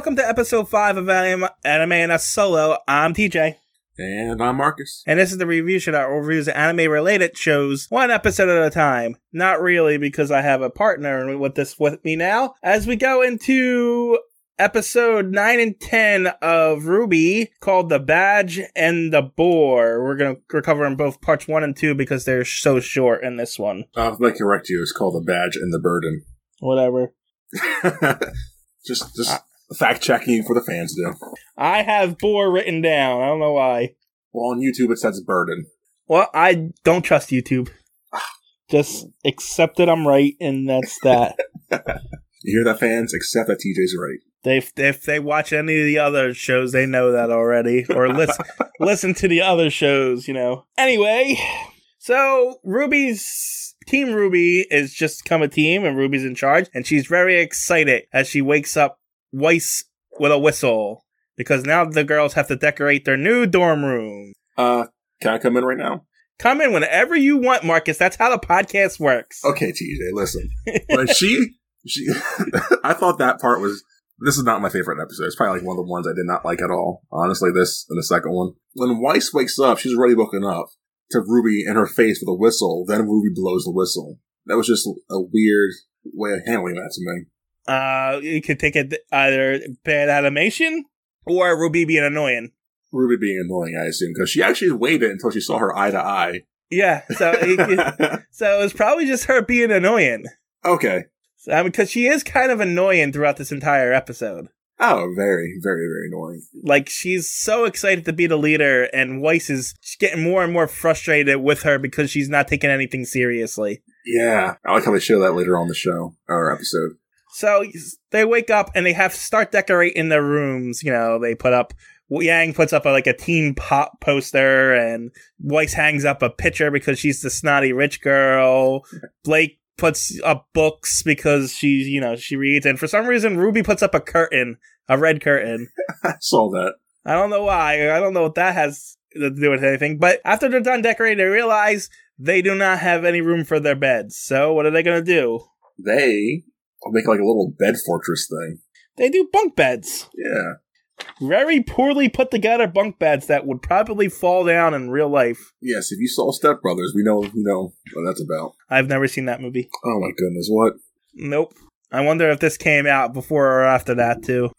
welcome to episode 5 of Anime and Us Solo. I'm TJ. And I'm Marcus. And this is the review show that reviews anime-related shows one episode at a time. Not really, because I have a partner with me now. As we go into episode 9 and 10 of RWBY, called The Badge and the Boar. We're covering both parts 1 and 2 because they're so short in this one. I'll correct you. It's called The Badge and the Burden. Whatever. Just fact-checking for the fans, do. I have Boar written down. I don't know why. Well, on YouTube it says Burden. Well, I don't trust YouTube. Just accept that I'm right, and that's that. You hear that, fans? Accept that TJ's right. If they watch any of the other shows, they know that already. Or listen to the other shows, you know. Anyway, so Team RWBY is just become a team, and Ruby's in charge, and she's very excited as she wakes up Weiss with a whistle, because now the girls have to decorate their new dorm room. Can I come in right now? Come in whenever you want, Marcus. That's how the podcast works. Okay, TJ, listen. When she I thought that part was, this is not my favorite episode. It's probably like one of the ones I did not like at all. Honestly, this and the second one. When Weiss wakes up, she's already woken up to RWBY in her face with a whistle, then RWBY blows the whistle. That was just a weird way of handling that to me. You could take it either bad animation or RWBY being annoying. RWBY being annoying, I assume, because she actually waited until she saw her eye to eye. Yeah, so so it's probably just her being annoying. Okay. So, because she is kind of annoying throughout this entire episode. Oh, very, very, very annoying. Like, she's so excited to be the leader, and Weiss is getting more and more frustrated with her because she's not taking anything seriously. Yeah, I like how they show that later on the show, or episode. So they wake up and they have to start decorating their rooms. You know, they put up, Yang puts up a teen pop poster, and Weiss hangs up a picture because she's the snotty rich girl. Blake puts up books because she reads. And for some reason, RWBY puts up a red curtain. I saw that. I don't know why. I don't know what that has to do with anything. But after they're done decorating, they realize they do not have any room for their beds. So what are they going to do? They make like a little bed fortress thing. They do bunk beds. Yeah. Very poorly put together bunk beds that would probably fall down in real life. Yes, if you saw Step Brothers, we know what that's about. I've never seen that movie. Oh my goodness, what? Nope. I wonder if this came out before or after that, too.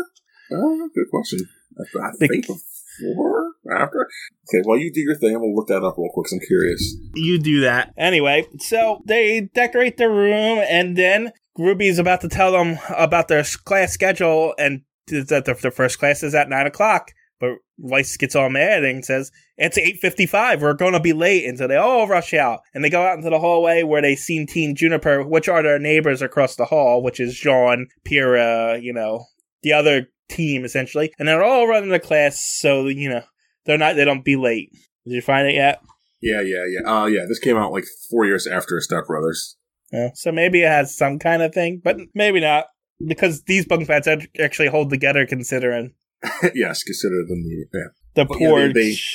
Good question. I think before? After? Okay, while you do your thing, I'm going to look that up real quick, because I'm curious. You do that. Anyway, so they decorate their room, and then RWBY's about to tell them about their class schedule, and that their first class is at 9 o'clock. But Weiss gets all mad and says, it's 8:55, we're going to be late. And so they all rush out. And they go out into the hallway where they see Team Juniper, which are their neighbors across the hall, which is Jean, Pyrrha, the other team, essentially. And they're all running to class, so, they don't be late. Did you find it yet? Yeah. Yeah, this came out like 4 years after Step Brothers. Yeah, so maybe it has some kind of thing, but maybe not. Because these bunk beds actually hold together, considering. Yes, consider them. Yeah. The poor.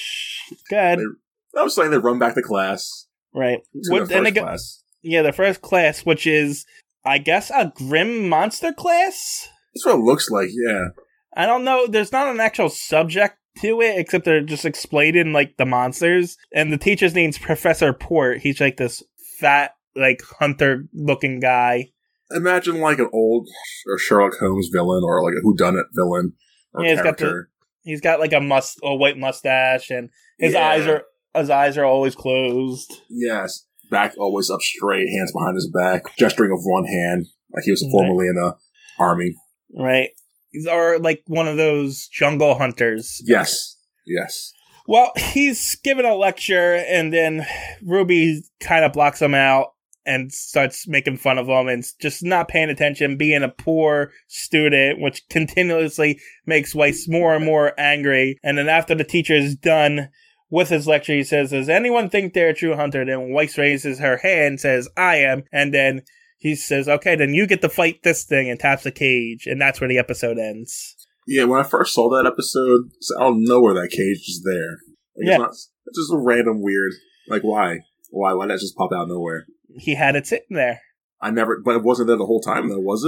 God. I was saying they run back to class. Right. To their first class. Yeah, the first class, which is, I guess, a Grim Monster class? That's what it looks like, yeah. I don't know. There's not an actual subject to it, except they're just explaining, the monsters. And the teacher's name's Professor Port. He's this fat, hunter-looking guy. Imagine an old or Sherlock Holmes villain or a whodunit villain or character. He's got a white mustache, and his eyes are always closed. Yes, back always up straight, hands behind his back, gesturing with one hand like he was formerly in the army. Right. Or one of those jungle hunters. Yes. Well, he's giving a lecture, and then RWBY kind of blocks him out and starts making fun of him and just not paying attention, being a poor student, which continuously makes Weiss more and more angry. And then after the teacher is done with his lecture, he says, does anyone think they're a true hunter? Then Weiss raises her hand and says, I am. And then he says, okay, then you get to fight this thing, and taps a cage. And that's where the episode ends. Yeah, when I first saw that episode, I don't know where that cage is there. It's just a random weird, why? Why did that just pop out of nowhere? He had it sitting there. But it wasn't there the whole time, though, was it?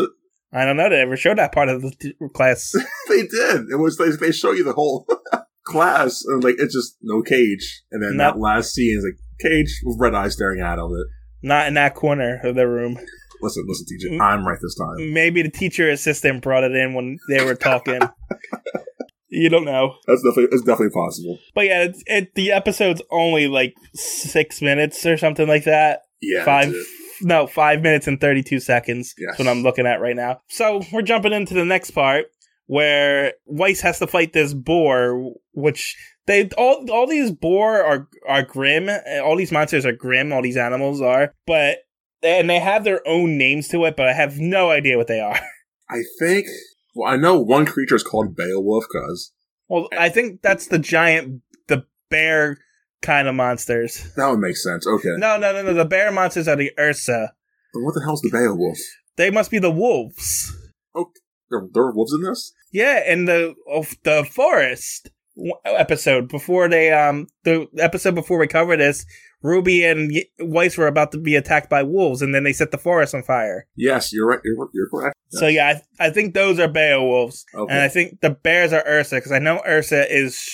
I don't know. They never showed that part of the class. They did. It was like they show you the whole class, and like it's just no Cage, and then that last scene is like Cage with red eyes staring out of it. Not in that corner of the room. Listen, TJ. I'm right this time. Maybe the teacher assistant brought it in when they were talking. You don't know. It's definitely possible. But yeah, the episode's only like 6 minutes or something like that. Yeah. 5 minutes and 32 seconds. Yes. That's what I'm looking at right now. So we're jumping into the next part where Weiss has to fight this boar, which all these boar are grim. All these monsters are grim. All these animals are, and they have their own names to it, but I have no idea what they are. I know one creature is called Beowulf, Well, I think that's the bear kind of monsters. That would make sense. Okay. No. The bear monsters are the Ursa. But what the hell's the Beowulf? They must be the wolves. Oh, there are wolves in this? Yeah, in the forest episode before the episode before we cover this, Ruby and Weiss were about to be attacked by wolves, and then they set the forest on fire. Yes, you're right. You're correct. Yes. So yeah, I think those are Beowulfs, okay. And I think the bears are Ursa, because I know Ursa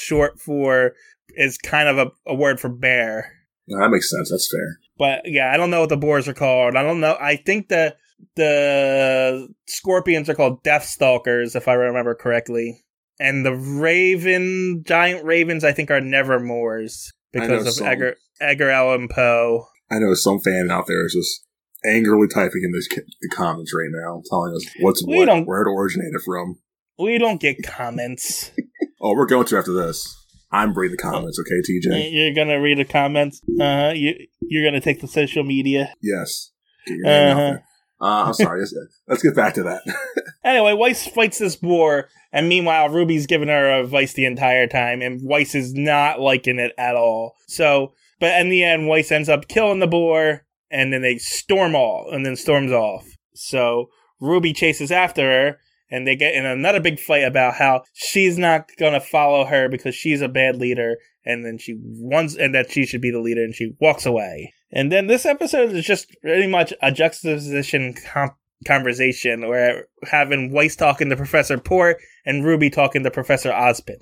is kind of a word for bear. No, that makes sense. That's fair. But yeah, I don't know what the boars are called. I don't know. I think the scorpions are called Deathstalkers, if I remember correctly. And the giant ravens, I think, are Nevermores because of Edgar Allan Poe. I know some fan out there is just angrily typing in the comments right now, telling us where it originated from. We don't get comments. Oh, we're going to after this. I'm reading the comments, okay, TJ? You're going to read the comments? You're going to take the social media? Yes. Get your name out there. I'm sorry. Let's get back to that. Anyway, Weiss fights this boar, and meanwhile, Ruby's giving her advice the entire time, and Weiss is not liking it at all. So, but in the end, Weiss ends up killing the boar, and then they storms off. So, Ruby chases after her, and they get in another big fight about how she's not going to follow her because she's a bad leader, and then and that she should be the leader, and she walks away. And then this episode is just pretty much a juxtaposition conversation where having Weiss talking to Professor Port and Ruby talking to Professor Ozpin.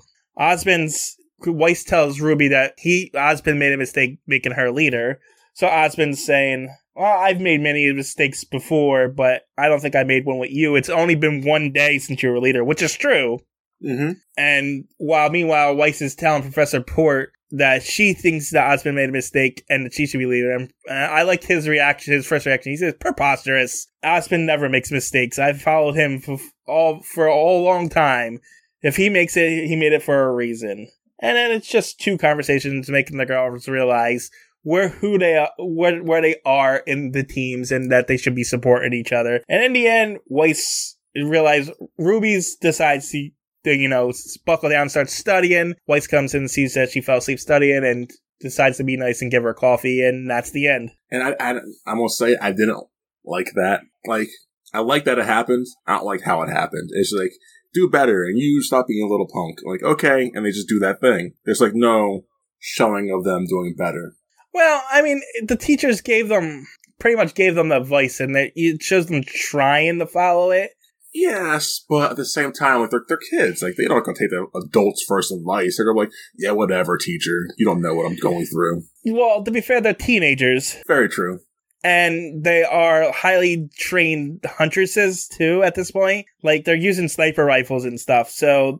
Weiss tells Ruby that Ozpin made a mistake making her leader. So Ozpin's saying, well, I've made many mistakes before, but I don't think I made one with you. It's only been 1 day since you were leader, which is true. Mm-hmm. And meanwhile, Weiss is telling Professor Port that she thinks that Ozpin made a mistake and that she should be leader. And I liked his first reaction. He says, preposterous. Ozpin never makes mistakes. I've followed him for a long time. If he makes it, he made it for a reason. And then it's just two conversations making the girls realize where they are in the teams and that they should be supporting each other. And in the end, Weiss realized Ruby decides to buckle down and start studying. Weiss comes in and sees that she fell asleep studying and decides to be nice and give her coffee, and that's the end. And I'm going to say I didn't like that. Like, I like that it happened. I don't like how it happened. It's like, do better, and you stop being a little punk. Like, okay, and they just do that thing. There's like no showing of them doing better. Well, I mean, the teachers pretty much gave them the advice, and it shows them trying to follow it. Yes, but at the same time, like they're kids. Like, they're not going to take the adults' first advice. They're going to be like, yeah, whatever, teacher. You don't know what I'm going through. Well, to be fair, they're teenagers. Very true. And they are highly trained huntresses, too, at this point. Like, they're using sniper rifles and stuff, so...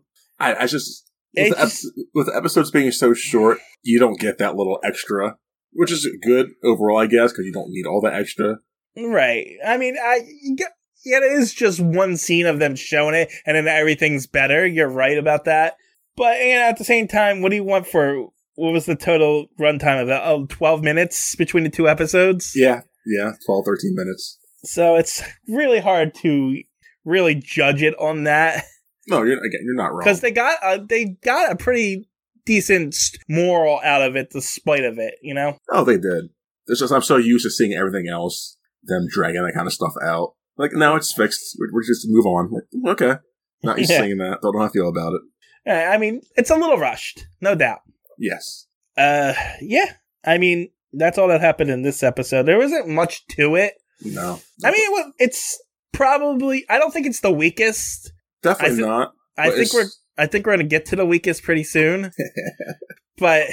With the episodes being so short, you don't get that little extra, which is good overall, I guess, because you don't need all that extra. Right. I mean, it is just one scene of them showing it, and then everything's better. You're right about that. But at the same time, what do you want for... What was the total runtime of that? 12 minutes between the two episodes? Yeah, 12, 13 minutes. So it's really hard to really judge it on that. No, you're not wrong. Because they got a pretty decent moral out of it, despite of it, Oh, they did. It's just I'm so used to seeing everything else, them dragging that kind of stuff out. Like, now it's fixed. We're just move on. Like, okay. Not used to seeing that. Don't know how I feel about it. I mean, it's a little rushed, no doubt. Yes. Yeah. I mean, that's all that happened in this episode. There wasn't much to it. No. I mean, it's probably. I don't think it's the weakest. Definitely not. I think we're gonna get to the weakest pretty soon. But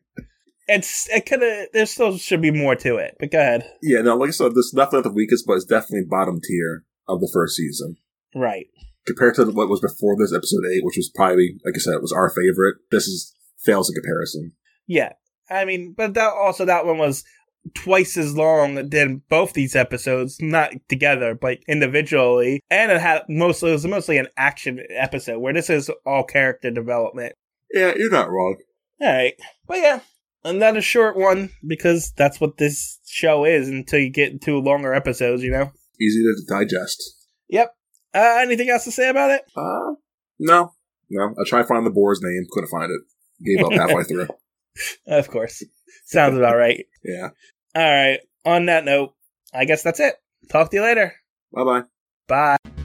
there still should be more to it. But go ahead. Yeah, no, like I said, this is definitely not the weakest, but it's definitely bottom tier of the first season. Right. Compared to what was before this, episode 8, which was probably, like I said, it was our favorite. Fails in comparison. Yeah. I mean, but that one was twice as long than both these episodes, not together, but individually. And it was mostly an action episode, where this is all character development. Yeah, you're not wrong. Alright. But yeah, another short one, because that's what this show is until you get into longer episodes, you know? Easy to digest. Yep. Anything else to say about it? No. I tried to find the boar's name, couldn't find it. Gave up halfway through. Of course. Sounds about right. Yeah. Alright. On that note, I guess that's it. Talk to you later. Bye-bye. Bye.